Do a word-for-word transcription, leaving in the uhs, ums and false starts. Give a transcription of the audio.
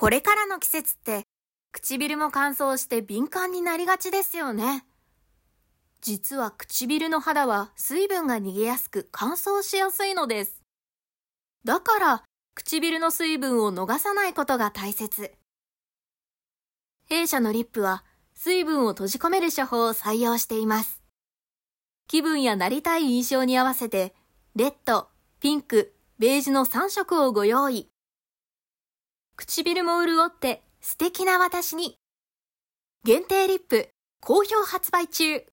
これからの季節って唇も乾燥して敏感になりがちですよね。実は唇の肌は水分が逃げやすく乾燥しやすいのです。だから唇の水分を逃さないことが大切。弊社のリップは水分を閉じ込める処方を採用しています。気分やなりたい印象に合わせてレッド、ピンク、ベージュのさん色をご用意。唇も潤って素敵な私に。限定リップ好評発売中。